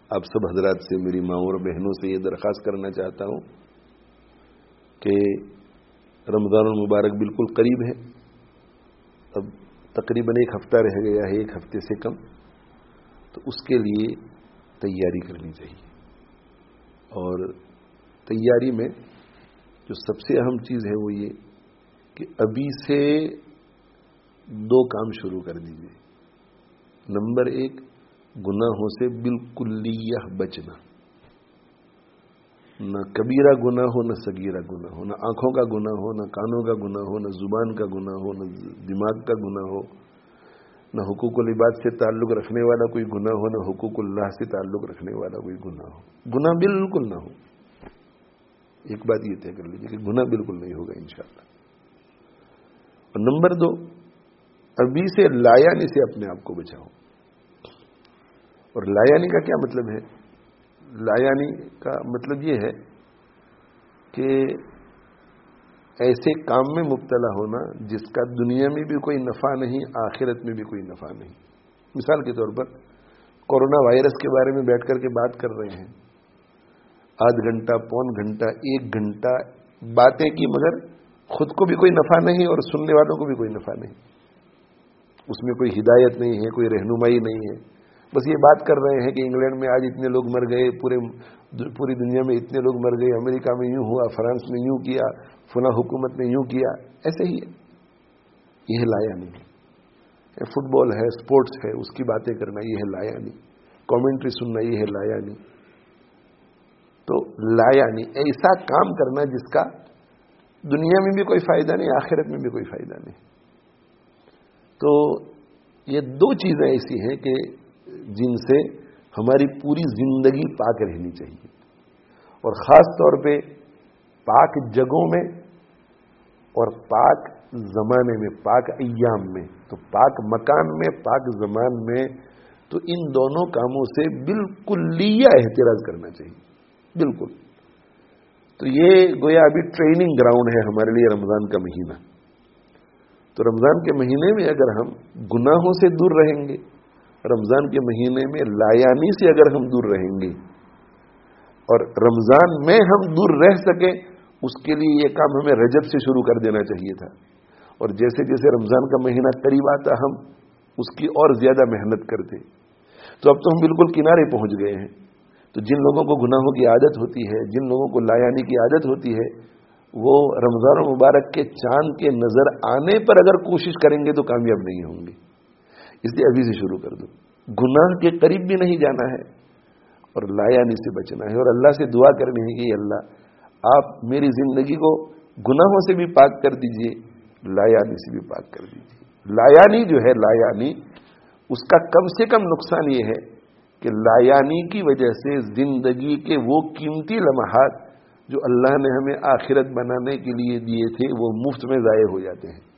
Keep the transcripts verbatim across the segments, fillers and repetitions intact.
آپ سب حضرات سے، میری ماں اور بہنوں سے یہ درخواست کرنا چاہتا ہوں کہ رمضان المبارک بالکل قریب ہے، اب تقریباً ایک ہفتہ رہ گیا ہے، ایک ہفتے سے کم، تو اس کے لیے تیاری کرنی چاہیے. اور تیاری میں جو سب سے اہم چیز ہے وہ یہ کہ ابھی سے دو کام شروع کر دیجیے. نمبر ایک، گناہوں سے بالکلیہ بچنا، نہ کبیرہ گناہ ہو، نہ صغیرہ گناہ ہو، نہ آنکھوں کا گناہ ہو، نہ کانوں کا گناہ ہو، نہ زبان کا گناہ ہو، نہ دماغ کا گناہ ہو، نہ حقوق العباد سے تعلق رکھنے والا کوئی گناہ ہو، نہ حقوق اللہ سے تعلق رکھنے والا کوئی گناہ ہو. گناہ بالکل نہ ہو. ایک بات یہ طے کر لیجیے کہ گناہ بالکل نہیں ہوگا انشاءاللہ. اور نمبر دو، ابھی سے لایانی سے اپنے آپ کو بچاؤ. اور لایانی کا کیا مطلب ہے؟ لایانی کا مطلب یہ ہے کہ ایسے کام میں مبتلا ہونا جس کا دنیا میں بھی کوئی نفع نہیں، آخرت میں بھی کوئی نفع نہیں. مثال کے طور پر کورونا وائرس کے بارے میں بیٹھ کر کے بات کر رہے ہیں، آدھ گھنٹہ، پون گھنٹہ، ایک گھنٹہ باتیں کی، مگر خود کو بھی کوئی نفع نہیں اور سننے والوں کو بھی کوئی نفع نہیں. اس میں کوئی ہدایت نہیں ہے، کوئی رہنمائی نہیں ہے. بس یہ بات کر رہے ہیں کہ انگلینڈ میں آج اتنے لوگ مر گئے، پورے پوری دنیا میں اتنے لوگ مر گئے، امریکہ میں یوں ہوا، فرانس میں یوں کیا، فلاں حکومت نے یوں کیا. ایسے ہی ہے. یہ لایانی ہے. فٹ بال ہے، سپورٹس ہے، اس کی باتیں کرنا یہ ہے لایانی. کامنٹری سننا یہ ہے لایانی. تو لایانی ایسا کام کرنا جس کا دنیا میں بھی کوئی فائدہ نہیں، آخرت میں بھی کوئی فائدہ نہیں. تو یہ دو چیزیں ایسی ہیں کہ جن سے ہماری پوری زندگی پاک رہنی چاہیے. اور خاص طور پہ پاک جگہوں میں اور پاک زمانے میں، پاک ایام میں. تو پاک مکان میں، پاک زمان میں، تو ان دونوں کاموں سے بالکلیہ احتراز کرنا چاہیے. بالکل. تو یہ گویا ابھی ٹریننگ گراؤنڈ ہے ہمارے لیے رمضان کا مہینہ. تو رمضان کے مہینے میں اگر ہم گناہوں سے دور رہیں گے، رمضان کے مہینے میں لایانی سے اگر ہم دور رہیں گے، اور رمضان میں ہم دور رہ سکیں، اس کے لیے یہ کام ہمیں رجب سے شروع کر دینا چاہیے تھا. اور جیسے جیسے رمضان کا مہینہ قریب آتا ہم اس کی اور زیادہ محنت کرتے. تو اب تو ہم بالکل کنارے پہنچ گئے ہیں. تو جن لوگوں کو گناہوں کی عادت ہوتی ہے، جن لوگوں کو لایانی کی عادت ہوتی ہے، وہ رمضان مبارک کے چاند کے نظر آنے پر اگر کوشش کریں گے تو کامیاب نہیں ہوں گے. اس لیے ابھی سے شروع کر دو. گناہ کے قریب بھی نہیں جانا ہے اور لایانی سے بچنا ہے. اور اللہ سے دعا کرنی ہے کہ اللہ آپ میری زندگی کو گناہوں سے بھی پاک کر دیجئے، لایانی سے بھی پاک کر دیجئے. لایانی جو ہے، لایانی اس کا کم سے کم نقصان یہ ہے کہ لایانی کی وجہ سے زندگی کے وہ قیمتی لمحات جو اللہ نے ہمیں آخرت بنانے کے لیے دیے تھے وہ مفت میں ضائع ہو جاتے ہیں.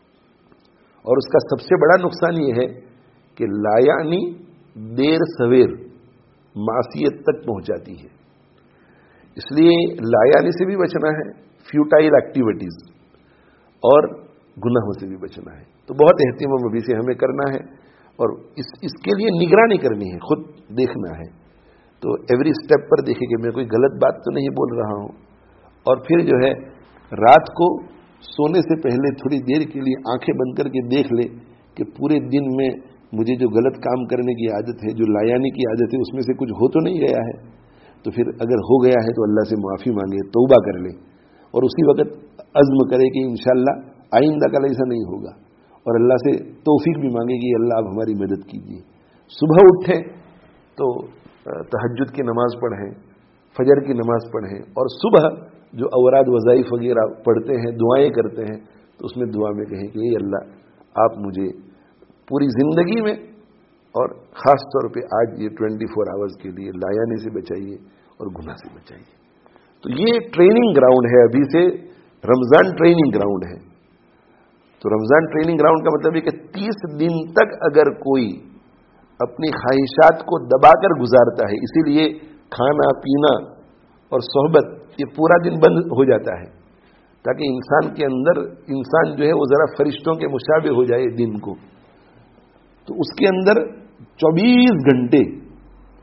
اور اس کا سب سے بڑا نقصان یہ ہے کہ لایانی دیر سویر معصیت تک پہنچاتی ہے. اس لیے لایانی سے بھی بچنا ہے، فیوٹائل ایکٹیویٹیز اور گناہوں سے بھی بچنا ہے. تو بہت اہتمام ابھی سے ہمیں کرنا ہے اور اس اس کے لیے نگرانی کرنی ہے، خود دیکھنا ہے. تو ایوری سٹیپ پر دیکھیں کہ میں کوئی غلط بات تو نہیں بول رہا ہوں. اور پھر جو ہے رات کو سونے سے پہلے تھوڑی دیر کے لیے آنکھیں بند کر کے دیکھ لے کہ پورے دن میں مجھے جو غلط کام کرنے کی عادت ہے، جو لایانی کی عادت ہے، اس میں سے کچھ ہو تو نہیں گیا ہے. تو پھر اگر ہو گیا ہے تو اللہ سے معافی مانگے، توبہ کر لے، اور اسی وقت عزم کرے کہ انشاءاللہ آئندہ کل ایسا نہیں ہوگا. اور اللہ سے توفیق بھی مانگے کہ اللہ آپ ہماری مدد کیجیے. صبح اٹھیں تو تہجد کی نماز پڑھیں، فجر کی نماز پڑھیں، اور صبح جو اوراد وظائف وغیرہ پڑھتے ہیں، دعائیں کرتے ہیں، تو اس میں دعا میں کہیں کہ اے اللہ آپ مجھے پوری زندگی میں اور خاص طور پہ آج یہ ٹوینٹی فور آورز کے لیے لایانی سے بچائیے اور گناہ سے بچائیے. تو یہ ٹریننگ گراؤنڈ ہے، ابھی سے رمضان ٹریننگ گراؤنڈ ہے. تو رمضان ٹریننگ گراؤنڈ کا مطلب ہے کہ تیس دن تک اگر کوئی اپنی خواہشات کو دبا کر گزارتا ہے، اسی لیے کھانا پینا اور صحبت یہ پورا دن بند ہو جاتا ہے تاکہ انسان کے اندر انسان جو ہے وہ ذرا فرشتوں کے مشابہ ہو جائے دن کو. تو اس کے اندر چوبیس گھنٹے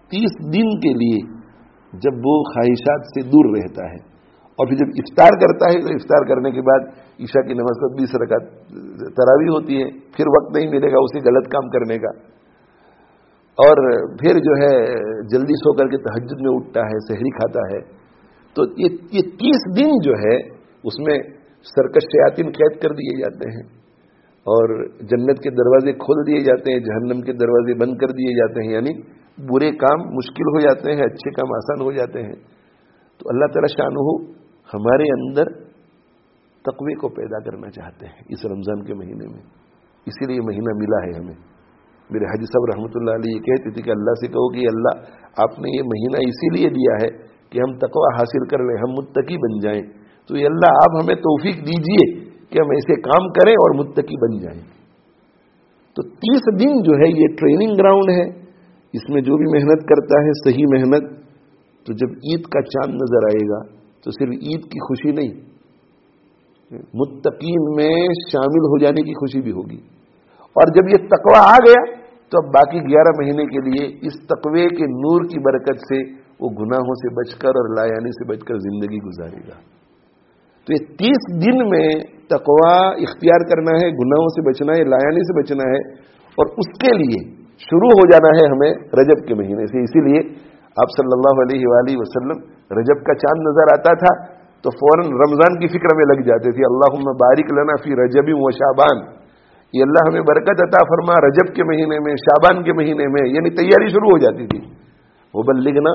तीस दिन के लिए जब वो ख्वाहिशात से दूर रहता है और फिर जब इफ्तार करता है तो इफ्तार करने के बाद ईशा की नमाज पर बीस रकात तरावी होती है, फिर वक्त नहीं मिलेगा उसे गलत काम करने का, और फिर जो है जल्दी सो करके तहज्जुद में उठता है, सहरी खाता है। तो ये ये तीस दिन जो है उसमें सरकश शयातीन कैद कर दिए जाते हैं और जन्नत के दरवाजे खोल दिए जाते हैं, जहन्नम के दरवाजे बंद कर दिए जाते हैं, यानी बुरे काम मुश्किल हो जाते हैं, अच्छे काम आसान हो जाते हैं। तो अल्लाह ताला शानहू हमारे अंदर तक़वे को पैदा करना चाहते हैं इस रमज़ान के महीने में, इसीलिए महीना मिला है हमें। मेरे हाजी साहब रहमतुल्लाह अलैह ये कहते थे कि अल्लाह से कहो कि अल्लाह आपने ये महीना इसीलिए दिया है कि हम तक़वा हासिल कर लें, हम मुत्तकी बन जाएं। तो ये अल्लाह आप हमें तौफीक दीजिए कि हम ऐसे काम करें और मुत्तकी बन जाएं। तो तीस दिन जो है ये ट्रेनिंग ग्राउंड है, इसमें जो भी मेहनत करता है सही मेहनत, तो जब ईद का चांद नजर आएगा तो सिर्फ ईद की खुशी नहीं, मुत्तकीन में शामिल हो जाने की खुशी भी होगी। और जब ये तकवा आ गया तो अब बाकी ग्यारह महीने के लिए इस तकवे के नूर की बरकत से वो गुनाहों से बचकर और लायानी से बचकर जिंदगी गुजारेगा। तो ये तीस दिन में तकवा इख्तियार करना है, गुनाहों से बचना है, लायानी से बचना है, और उसके लिए शुरू हो जाना है हमें रजब के महीने से। इसीलिए आप सल्लल्लाहु अलैहि वाली वसल्लम रजब का चांद नजर आता था तो फौरन रमजान की फिक्र में लग जाते थे, अल्लाहुम्मा बारिक लना फी रजबी व शाबान, ये अल्लाह हमें बरकत अता फरमा रजब के महीने में, शाबान के महीने में, यानी तैयारी शुरू हो जाती थी। वो बल्लिगना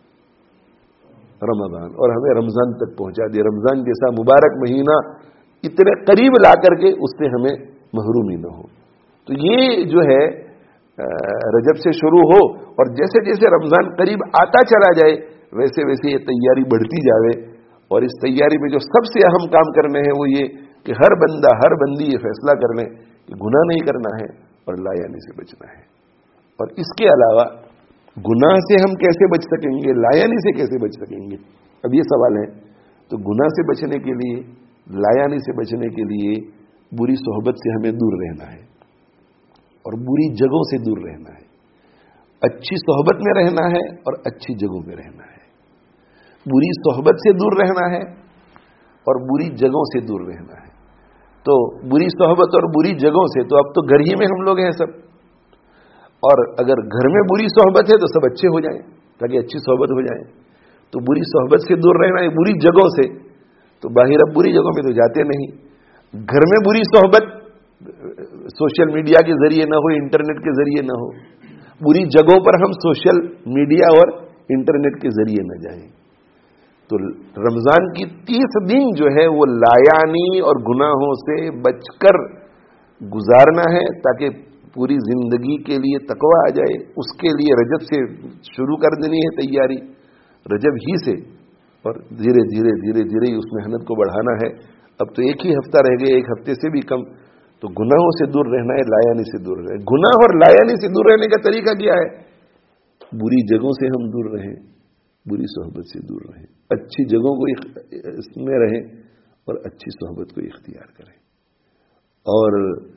रमजान, और हमें रमजान तक पहुंचा दिया। रमजान जैसा मुबारक महीना इतने करीब ला करके उससे हमें महरूमी न हो। तो ये जो है रजब से शुरू हो और जैसे जैसे रमजान करीब आता चला जाए वैसे वैसे ये तैयारी बढ़ती जाए, और इस तैयारी में जो सबसे अहम काम करने हैं वो ये कि हर बंदा हर बंदी ये फैसला कर ले कि गुनाह नहीं करना है और लायानी से बचना है। और इसके अलावा गुनाह से हम कैसे बच सकेंगे, लायानी से कैसे बच सकेंगे, अब ये सवाल है। तो गुनाह से बचने के लिए, लायानी से बचने के लिए बुरी सोहबत से हमें दूर रहना है और बुरी जगहों से दूर रहना है। अच्छी सोहबत में रहना है और अच्छी जगहों में रहना है। बुरी सोहबत से दूर रहना है और बुरी जगहों से दूर रहना है। तो बुरी सोहबत और बुरी जगहों से, तो अब तो घर ही में हम लोग हैं सब, और अगर घर में बुरी सोहबत है तो सब अच्छे हो जाएं ताकि अच्छी सोहबत हो जाए। तो बुरी सोहबत से दूर रहना है, बुरी जगहों से, तो बाहर अब बुरी जगहों में तो जाते नहीं। घर में बुरी सोहबत सोशल मीडिया के जरिए ना हो, इंटरनेट के जरिए ना हो, बुरी जगहों पर हम सोशल मीडिया और इंटरनेट के जरिए न जाएं। तो रमजान की तीस दिन जो है वो लायानी और गुनाहों से बचकर गुजारना है ताकि पूरी जिंदगी के लिए तकवा आ जाए। उसके लिए रजब से शुरू कर देनी है तैयारी, रजब ही से, और धीरे धीरे धीरे धीरे उस मेहनत को बढ़ाना है। अब तो एक ही हफ्ता रह गया, एक हफ्ते से भी कम। तो गुनाहों से दूर रहना है, लायानी से दूर रहना है। गुनाह और लायानी से दूर रहने का तरीका क्या है? बुरी जगहों से हम दूर रहें, बुरी सोहबत से दूर रहें, अच्छी जगहों को इसमें रहें और अच्छी सोहबत को इख्तियार करें। और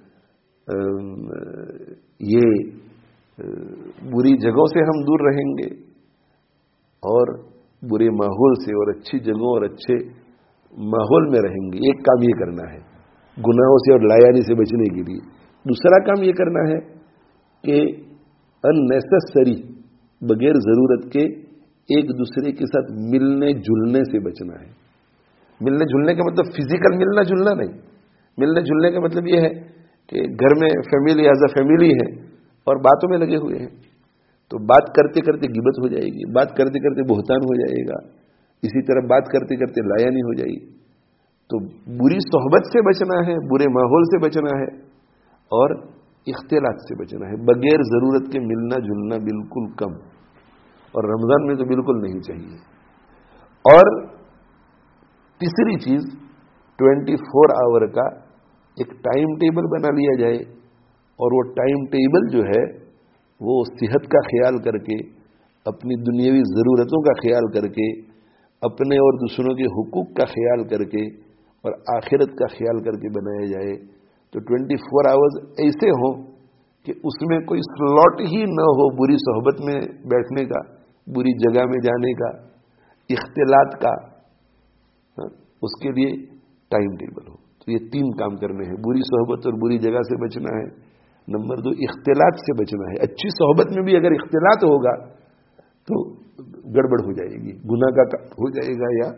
ये बुरी जगहों से हम दूर रहेंगे और बुरे माहौल से, और अच्छी जगहों और अच्छे माहौल में रहेंगे। एक काम ये करना है गुनाहों से और लायानी से बचने के लिए। दूसरा काम ये करना है कि अननेसेसरी, बगैर जरूरत के एक दूसरे के साथ मिलने जुलने से बचना है। मिलने जुलने का मतलब फिजिकल मिलना जुलना नहीं। मिलने जुलने का मतलब ये है कि घर में फैमिली एज अ फैमिली है और बातों में लगे हुए हैं, तो बात करते करते गिबत हो जाएगी, बात करते करते बोहतान हो जाएगा, इसी तरह बात करते करते लायानी हो जाएगी। तो बुरी सोहबत से बचना है, बुरे माहौल से बचना है और इख्तिलात से बचना है। बगैर जरूरत के मिलना जुलना बिल्कुल कम, और रमजान में तो बिल्कुल नहीं चाहिए। और तीसरी चीज, चौबीस आवर का एक टाइम टेबल बना लिया जाए, और वो टाइम टेबल जो है वो सेहत का ख्याल करके, अपनी दुनियावी ज़रूरतों का ख्याल करके, अपने और दूसरों के हुकूक का ख्याल करके और आखिरत का ख्याल करके बनाया जाए। तो चौबीस आवर्स ऐसे हों कि उसमें कोई स्लॉट ही न हो बुरी सोहबत में बैठने का, बुरी जगह में जाने का, इख्तिलात का, اس کے لیے ٹائم ٹیبل ہو. تو یہ تین کام کرنے ہیں. بری صحبت اور بری جگہ سے بچنا ہے. نمبر دو اختلاط سے بچنا ہے. اچھی صحبت میں بھی اگر اختلاط ہوگا تو گڑبڑ ہو جائے گی, گناہ کا ہو جائے گا یا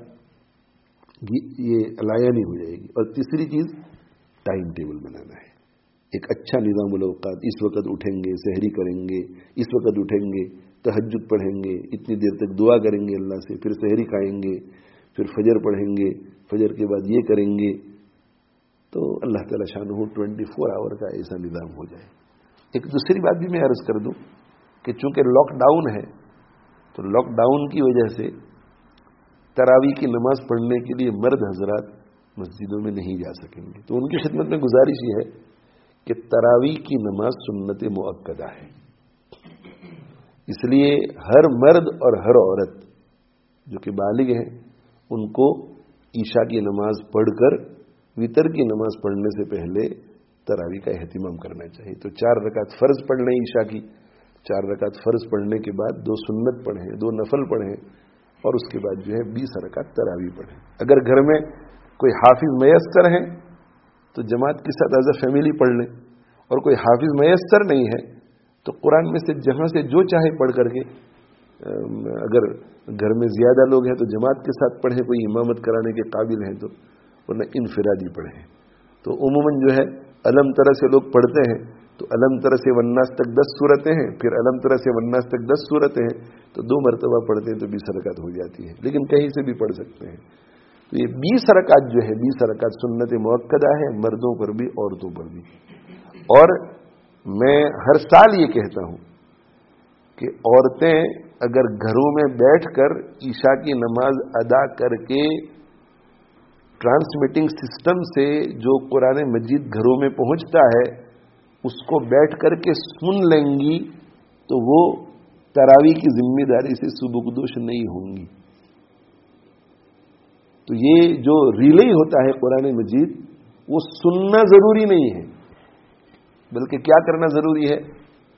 یہ علایانی ہو جائے گی. اور تیسری چیز ٹائم ٹیبل بنانا ہے, ایک اچھا نظام الاوقات. اس وقت اٹھیں گے, سحری کریں گے, اس وقت اٹھیں گے, تہجد پڑھیں گے, اتنی دیر تک دعا کریں گے اللہ سے, پھر سحری کھائیں گے, پھر فجر پڑھیں گے, فجر کے بعد یہ کریں گے. تو اللہ تعالیٰ شان ہو ٹوینٹی فور آور کا ایسا نظام ہو جائے. ایک دوسری بات بھی میں عرض کر دوں کہ چونکہ لاک ڈاؤن ہے تو لاک ڈاؤن کی وجہ سے تراویح کی نماز پڑھنے کے لیے مرد حضرات مسجدوں میں نہیں جا سکیں گے. تو ان کی خدمت میں گزارش یہ ہے کہ تراویح کی نماز سنت مؤکدہ ہے, اس لیے ہر مرد اور ہر عورت جو کہ بالغ ہیں ان کو عشاء کی نماز پڑھ کر وتر کی نماز پڑھنے سے پہلے تراویح کا اہتمام کرنا چاہیے. تو چار رکعت فرض پڑھ لیں عشاء کی, چار رکعت فرض پڑھنے کے بعد دو سنت پڑھیں, دو نفل پڑھیں, اور اس کے بعد جو ہے بیس رکعت تراویح پڑھیں. اگر گھر میں کوئی حافظ میسر ہیں تو جماعت کے ساتھ ایز اے فیملی پڑھ لیں, اور کوئی حافظ میسر نہیں ہے تو قرآن میں سے جہاں سے جو چاہے پڑھ کر کے, اگر گھر میں زیادہ لوگ ہیں تو جماعت کے ساتھ پڑھیں, کوئی امامت کرانے کے قابل ہیں تو, ورنہ انفرادی پڑھیں. تو عموماً جو ہے علم طرح سے لوگ پڑھتے ہیں تو علم طرح سے والناس تک دس صورتیں ہیں, پھر علم طرح سے والناس تک دس صورتیں ہیں, تو دو مرتبہ پڑھتے ہیں تو بیس رکعت ہو جاتی ہے, لیکن کہیں سے بھی پڑھ سکتے ہیں. تو یہ بیس رکعت جو ہے بیس رکعت سنت مؤکدہ ہے, مردوں پر بھی عورتوں پر بھی. اور میں ہر سال یہ کہتا ہوں کہ عورتیں اگر گھروں میں بیٹھ کر عشاء کی نماز ادا کر کے ٹرانسمیٹنگ سسٹم سے جو قرآن مجید گھروں میں پہنچتا ہے اس کو بیٹھ کر کے سن لیں گی تو وہ تراویح کی ذمہ داری سے سبکدوش نہیں ہوں گی. تو یہ جو ریلے ہوتا ہے قرآن مجید وہ سننا ضروری نہیں ہے, بلکہ کیا کرنا ضروری ہے,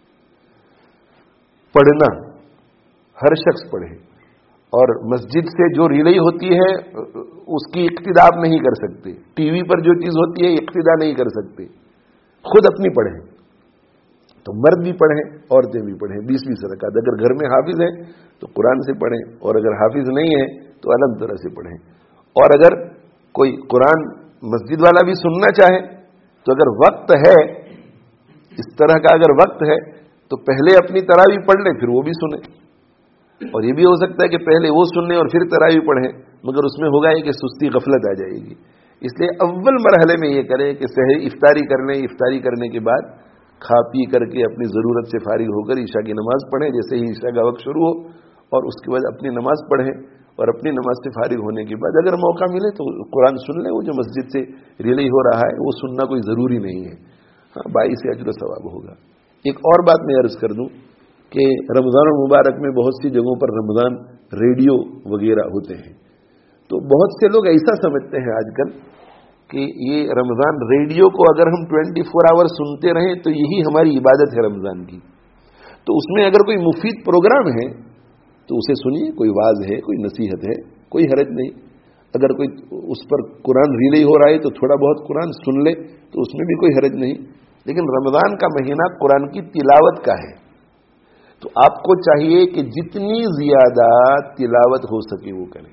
پڑھنا. ہر شخص پڑھے, اور مسجد سے جو ریلے ہوتی ہے اس کی اقتدا آپ نہیں کر سکتے. ٹی وی پر جو چیز ہوتی ہے اقتدا نہیں کر سکتے, خود اپنی پڑھیں. تو مرد بھی پڑھیں, عورتیں بھی پڑھیں, بیس بیس رکعت. اگر گھر میں حافظ ہیں تو قرآن سے پڑھیں, اور اگر حافظ نہیں ہے تو الگ طرح سے پڑھیں. اور اگر کوئی قرآن مسجد والا بھی سننا چاہے تو اگر وقت ہے, اس طرح کا اگر وقت ہے تو پہلے اپنی تراویح پڑھ لیں پھر وہ بھی سنیں. اور یہ بھی ہو سکتا ہے کہ پہلے وہ سن لیں اور پھر تراویح پڑھیں, مگر اس میں ہوگا یہ کہ سستی غفلت آ جائے گی. اس لیے اول مرحلے میں یہ کریں کہ سحری افطاری کر لیں, افطاری کرنے کے بعد کھا پی کر کے اپنی ضرورت سے فارغ ہو کر عشاء کی نماز پڑھیں. جیسے ہی عشاء کا وقت شروع ہو اور اس کے بعد اپنی نماز پڑھیں, اور اپنی نماز سے فارغ ہونے کے بعد اگر موقع ملے تو قرآن سن لیں. وہ جو مسجد سے ریلے ہو رہا ہے وہ سننا کوئی ضروری نہیں ہے, ہاں باعث اجر و ثواب ہوگا. ایک اور بات میں عرض کر دوں کہ رمضان المبارک میں بہت سی جگہوں پر رمضان ریڈیو وغیرہ ہوتے ہیں. تو بہت سے لوگ ایسا سمجھتے ہیں آج کل کہ یہ رمضان ریڈیو کو اگر ہم ٹوینٹی فور آور سنتے رہیں تو یہی ہماری عبادت ہے رمضان کی. تو اس میں اگر کوئی مفید پروگرام ہے تو اسے سنیے, کوئی واعظ ہے, کوئی نصیحت ہے, کوئی حرج نہیں. اگر کوئی اس پر قرآن ریلے ہو رہا ہے تو تھوڑا بہت قرآن سن لے تو اس میں بھی کوئی حرج نہیں. لیکن رمضان کا مہینہ قرآن کی تلاوت کا ہے, تو آپ کو چاہیے کہ جتنی زیادہ تلاوت ہو سکے وہ کریں.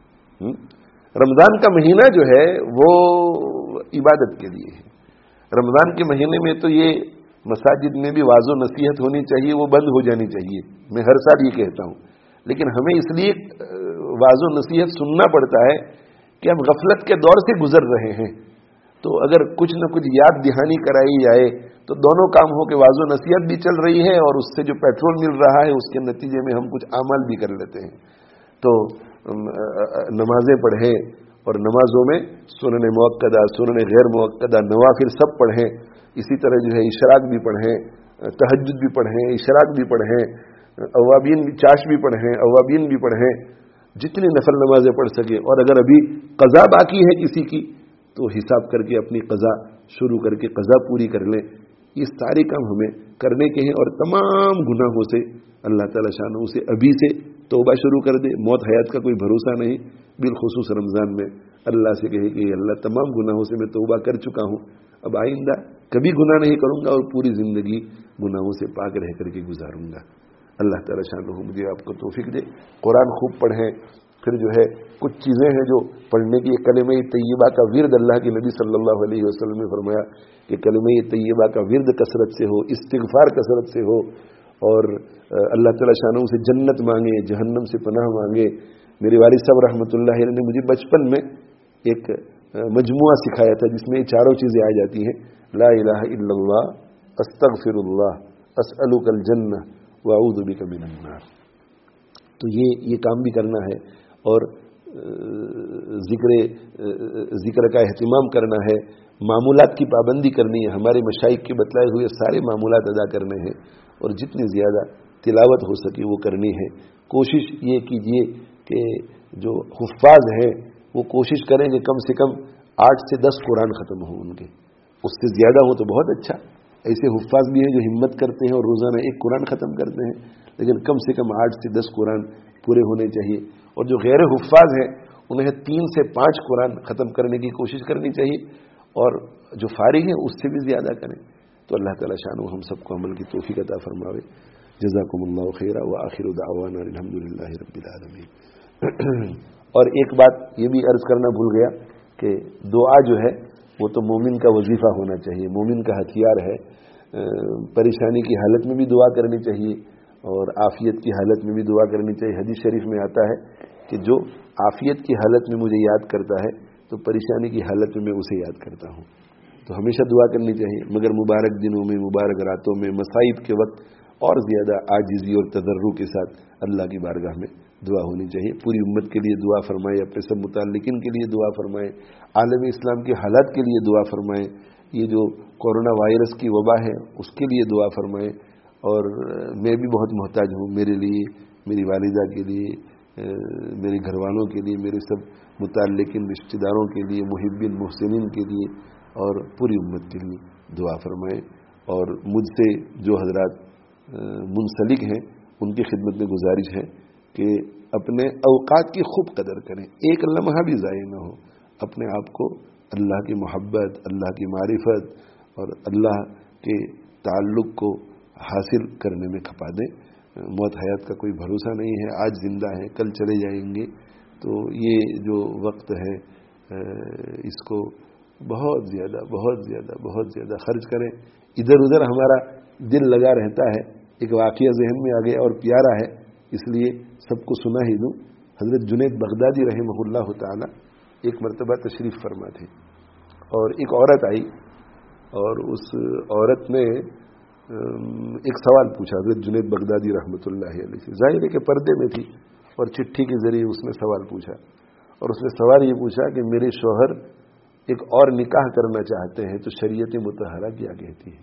رمضان کا مہینہ جو ہے وہ عبادت کے لیے ہے. رمضان کے مہینے میں تو یہ مساجد میں بھی واعظ و نصیحت ہونی چاہیے, وہ بند ہو جانی چاہیے. میں ہر سال یہ کہتا ہوں, لیکن ہمیں اس لیے واعظ و نصیحت سننا پڑتا ہے کہ ہم غفلت کے دور سے گزر رہے ہیں. تو اگر کچھ نہ کچھ یاد دہانی کرائی جائے تو دونوں کام ہو کہ واعظ و نصیحت بھی چل رہی ہے اور اس سے جو پیٹرول مل رہا ہے اس کے نتیجے میں ہم کچھ اعمال بھی کر لیتے ہیں. تو نمازیں پڑھیں, اور نمازوں میں سنن مؤکدہ, سنن غیر مؤکدہ, نوافل سب پڑھیں. اسی طرح جو ہے اشراق بھی پڑھیں, تہجد بھی پڑھیں, اشراق بھی پڑھیں, اوابین چاش بھی پڑھیں, اوابین بھی پڑھیں, جتنی نفل نمازیں پڑھ سکیں. اور اگر ابھی قضا باقی ہے کسی کی تو حساب کر کے اپنی قضا شروع کر کے قضا پوری کر لیں. یہ سارے کام ہمیں کرنے کے ہیں اور تمام گناہوں سے اللہ ताला शान उसे अभी से तौबा शुरू कर दे। मौत हयात का कोई भरोसा नहीं, बिलखुसूस रमज़ान में अल्लाह से कहे कि अल्लाह तमाम गुनाहों से मैं तौबा कर चुका हूँ, अब आइंदा कभी गुनाह नहीं करूँगा और पूरी ज़िंदगी गुनाहों से पाक रह करके गुजारूँगा। अल्लाह ताला शान मुझे आपको तौफीक दे। कुरान खूब पढ़ें। फिर जो है कुछ चीज़ें हैं जो पढ़ने की, कलमे तैयबा का विर्द, अल्लाह के नबी सल्लल्लाहु अलैहि वसल्लम ने फरमाया कि कलमे तैयबा का विर्द कसरत से हो, इस्तिग़फ़ार कसरत से हो, और अल्लाह ताला शान से जन्नत मांगे, जहन्नम से पनाह मांगे। मेरे वालिद साहब रहमतुल्लाह अलैह ने मुझे बचपन में एक मजमुआ सिखाया था जिसमें ये चारों चीज़ें आ जाती हैं, ला इलाहा इल्लल्लाह, अस्तग़फिरुल्लाह, अस्अलुकल जन्नह व अऊज़ु बिका मिनन नार। तो ये ये काम भी करना है और ज़िक्र ज़िक्र का एहतिमाम करना है, मामूलात की पाबंदी करनी है, हमारे मशाइख के बतलाए हुए सारे मामूलात अदा करने हैं और जितनी ज़्यादा तिलावत हो सके वो करनी है। कोशिश ये कीजिए कि जो हुफ़ाज़ हैं वो कोशिश करें कि कम से कम आठ से दस कुरान ख़त्म हो उनके, उससे ज़्यादा हो तो बहुत अच्छा। ऐसे हुफ़ाज़ भी हैं जो हिम्मत करते हैं और रोज़ाना एक कुरान ख़त्म करते हैं, लेकिन कम से कम आठ से दस कुरान पूरे होने चाहिए। और जो गैर हुफ़ाज़ हैं उन्हें तीन से पाँच कुरान ख़त्म करने की कोशिश करनी चाहिए और जो फारिग हैं उससे भी ज़्यादा करें। तो अल्लाह ताला शान हम सबको अमल की तौफीक अता फरमावे। जज़ाकुमुल्लाहु खैरा व आखिरु दावाना अल्हम्दुलिल्लाहि रब्बिल आलमीन। और एक बात ये भी अर्ज़ करना भूल गया कि दुआ जो है वो तो मोमिन का वजीफ़ा होना चाहिए, मोमिन का हथियार है। परेशानी की हालत में भी दुआ करनी चाहिए और आफ़ियत की हालत में भी दुआ करनी चाहिए। हदीस शरीफ में आता है कि जो आफ़ियत की हालत में मुझे याद करता है तो परेशानी की हालत में मैं उसे याद करता हूँ। तो हमेशा दुआ करनी चाहिए, मगर मुबारक दिनों में, मुबारक रातों में, मसाइब के वक्त और ज़्यादा आजिज़ी और तदर्रु के साथ अल्लाह की बारगाह में दुआ होनी चाहिए। पूरी उम्मत के लिए दुआ फरमाए, अपने सब मुताल्लिकीन के लिए दुआ फरमाए, आलम इस्लाम के हालात के लिए दुआ फरमाए, ये जो कोरोना वायरस की वबा है उसके लिए दुआ फरमाए। और मैं भी बहुत मोहताज हूँ, मेरे लिए, मेरी वालिदा के लिए, मेरे घर वालों के लिए, मेरे सब मुताल्लिकीन रिश्तेदारों के लिए, मुहिब्बिन मुहसिनीन के लिए और पूरी उम्मत के लिए दुआ फरमाए। और मुझसे जो हजरात मुंसलिक हैं उनकी खिदमत में गुजारिश है कि अपने औकात की खूब कदर करें, एक लम्हा भी ज़ाया न हो, अपने आप को अल्लाह की मोहब्बत, अल्लाह की मारिफत और अल्लाह के ताल्लुक़ को हासिल करने में खपा दें। मौत हयात का कोई भरोसा नहीं है, आज ज़िंदा है कल चले जाएंगे। तो ये जो वक्त है इसको बहुत ज़्यादा बहुत ज़्यादा बहुत ज़्यादा खर्च करें। इधर उधर हमारा दिल लगा रहता है, एक वाक़या ज़हन में आ गया और प्यारा है इसलिए सबको सुना ही दूँ। हज़रत जुनैद बगदादी रहमहुल्लाह ताला एक मरतबा तशरीफ़ फरमा थे और एक औरत आई और उस औरत ने एक सवाल पूछा हज़रत जुनैद बगदादी रहमतुल्लाह अलैह से। ज़ाहिर है कि पर्दे में थी और चिट्ठी के ज़रिए उसने सवाल पूछा और उसने सवाल ये पूछा कि मेरे शौहर एक और निकाह करना चाहते हैं तो शरीयत मुतहरा क्या कहती है।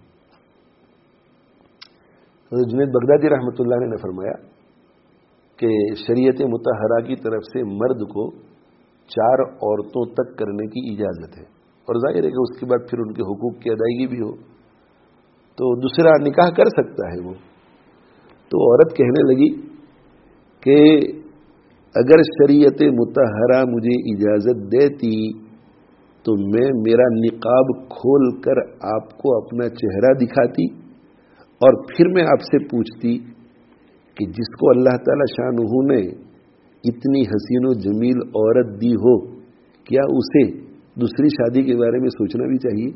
हज़रत जुनैद बगदादी रहमतुल्लाह ने फरमाया कि शरीयत मुतहरा की तरफ से मर्द को चार औरतों तक करने की इजाज़त है और जाहिर है कि उसके बाद फिर उनके हुकूक की अदायगी भी हो तो दूसरा निकाह कर सकता है वो। तो औरत कहने लगी कि अगर शरीयत मुतहरा मुझे इजाज़त देती तो मैं मेरा निकाब खोल कर आपको अपना चेहरा दिखाती और फिर मैं आपसे पूछती कि जिसको अल्लाह ताला शानुहु ने इतनी हसीन व जमील औरत दी हो, क्या उसे दूसरी शादी के बारे में सोचना भी चाहिए।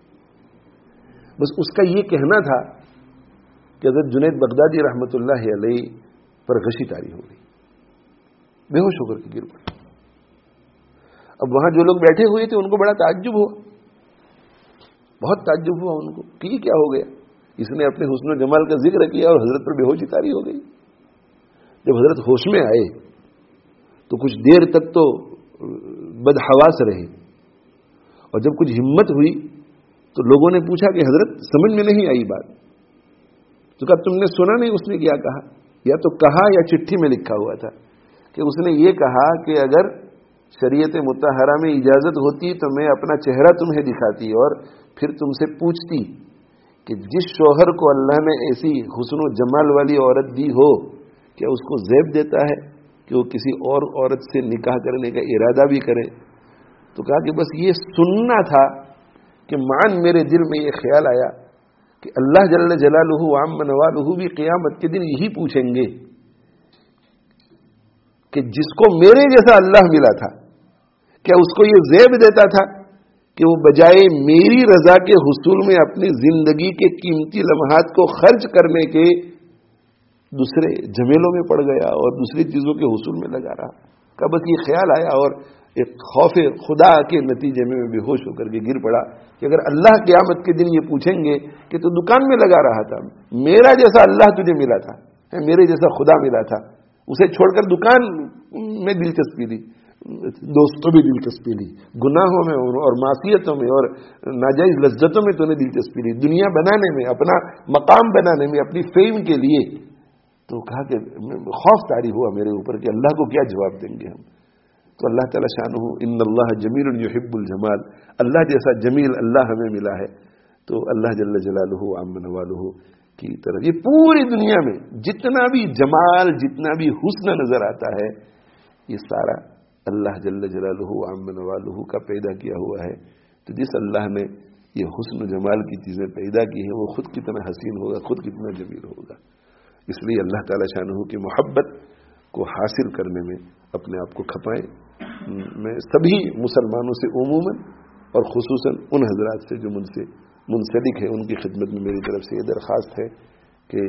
बस उसका ये कहना था कि हज़रत जुनैद बगदादी रहमतुल्लाह अलैह पर गशी तारी हो गई, बेहोश होकर के गिर पड़े। अब वहां जो लोग बैठे हुए थे उनको बड़ा ताज्जुब हुआ, बहुत ताज्जुब हुआ उनको कि ये क्या हो गया, इसने अपने हुस्न व जमाल का जिक्र किया और हजरत पर बेहोशी तारी हो गई। जब हजरत होश में आए तो कुछ देर तक तो बदहवास रहे और जब कुछ हिम्मत हुई तो लोगों ने पूछा कि हजरत समझ में नहीं आई बात। तो कहा तुमने सुना नहीं उसने क्या कहा, या तो कहा या चिट्ठी में लिखा हुआ था कि उसने ये कहा कि अगर शरीयत मुतहरा में इजाजत होती तो मैं अपना चेहरा तुम्हें दिखाती और फिर तुमसे पूछती کہ جس شوہر کو اللہ نے ایسی حسن و جمال والی عورت دی ہو کیا اس کو زیب دیتا ہے کہ وہ کسی اور عورت سے نکاح کرنے کا ارادہ بھی کرے؟ تو کہا کہ بس یہ سننا تھا کہ مان میرے دل میں یہ خیال آیا کہ اللہ جل جلالہ وعم نوالہ بھی قیامت کے دن یہی پوچھیں گے کہ جس کو میرے جیسا اللہ ملا تھا کیا اس کو یہ زیب دیتا تھا کہ وہ بجائے میری رضا کے حصول میں اپنی زندگی کے قیمتی لمحات کو خرچ کرنے کے دوسرے جھمیلوں میں پڑ گیا اور دوسری چیزوں کے حصول میں لگا رہا کا بس یہ خیال آیا اور ایک خوف خدا کے نتیجے میں بے ہوش ہو کر کے گر پڑا کہ اگر اللہ قیامت کے دن یہ پوچھیں گے کہ تو دکان میں لگا رہا تھا میرا جیسا اللہ تجھے ملا تھا میرے جیسا خدا ملا تھا اسے چھوڑ کر دکان میں دلچسپی لی دوستوں بھی دلچسپی لی گناہوں میں اور معصیتوں میں اور ناجائز لذتوں میں تو نے دلچسپی لی دنیا بنانے میں اپنا مقام بنانے میں اپنی فیم کے لیے تو کہا کہ خوف طاری ہوا میرے اوپر کہ اللہ کو کیا جواب دیں گے ہم تو اللہ تعالیٰ شانہ ان اللہ جمیل یحب الجمال اللہ جیسا جمیل اللہ ہمیں ملا ہے تو اللہ جل جلالہ وعم نوالہ کی طرف یہ پوری دنیا میں جتنا بھی جمال جتنا بھی حسن نظر آتا ہے یہ سارا اللہ جل جلالہ وعم نوالہ کا پیدا کیا ہوا ہے تو جس اللہ نے یہ حسن و جمال کی چیزیں پیدا کی ہیں وہ خود کتنا حسین ہوگا خود کتنا جمیل ہوگا اس لیے اللہ تعالیٰ شانہ کی محبت کو حاصل کرنے میں اپنے آپ کو کھپائیں میں سبھی مسلمانوں سے عموماً اور خصوصاً ان حضرات سے جو مجھ سے منسلک ہیں ان کی خدمت میں میری طرف سے یہ درخواست ہے کہ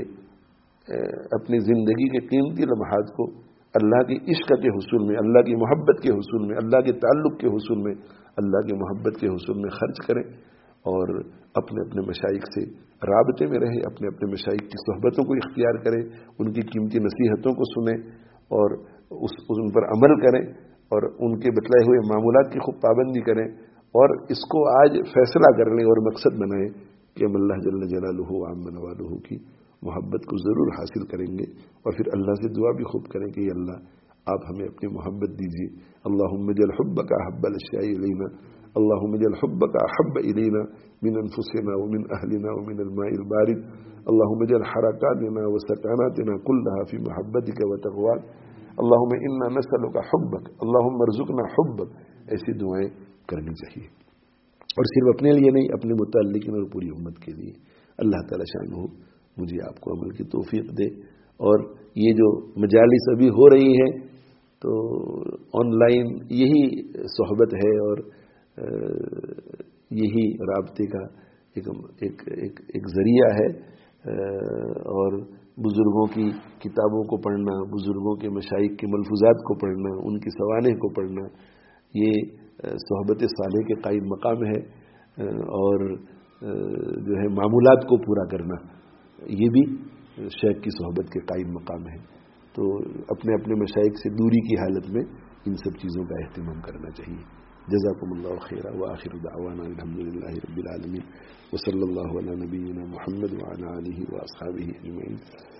اپنی زندگی کے قیمتی لمحات کو اللہ کے عشق کے حصول میں اللہ کی محبت کے حصول میں اللہ کے تعلق کے حصول میں اللہ کی محبت کے حصول میں خرچ کریں اور اپنے اپنے مشائخ سے رابطے میں رہیں اپنے اپنے مشائخ کی صحبتوں کو اختیار کریں ان کی قیمتی نصیحتوں کو سنیں اور اس ان پر عمل کریں اور ان کے بتلائے ہوئے معمولات کی خوب پابندی کریں اور اس کو آج فیصلہ کر لیں اور مقصد بنائیں کہ ہم اللہ جل جلالہ وعم نوالہ کی محبت کو ضرور حاصل کریں گے اور پھر اللہ سے دعا بھی خوب کریں کہ یا اللہ آپ ہمیں اپنی محبت دیجیے اللہم اجعل حبک احب الاشیاء الینا اللہم اجعل حبک احب الینا من انفسنا ومن اہلنا ومن الماء البارد اللہم اجعل حرکاتنا وسکناتنا كلها في محبتک وتقواک اللہم انا نسألک حبک اللہم ارزقنا حبک ایسی دعائیں کرنی چاہیے اور صرف اپنے لیے نہیں اپنے متعلقین اور پوری امت کے لیے اللہ تعالی شانہ مجھے آپ کو عمل کی توفیق دے اور یہ جو مجالس ابھی ہو رہی ہے تو آن لائن یہی صحبت ہے اور یہی رابطے کا ایک ایک ایک, ایک ذریعہ ہے اور بزرگوں کی کتابوں کو پڑھنا بزرگوں کے مشائخ کے ملفوظات کو پڑھنا ان کی سوانح کو پڑھنا یہ صحبت صالح کے قائم مقام ہے اور جو ہے معمولات کو پورا کرنا یہ بھی شیخ کی صحبت کے قائم مقام ہے تو اپنے اپنے مشائخ سے دوری کی حالت میں ان سب چیزوں کا اہتمام کرنا چاہیے جزاکم اللہ خیرا وآخر دعوانا الحمدللہ رب العالمین وصلی اللہ علی نبینا محمد وعلی آلہ واصحابہ اجمعین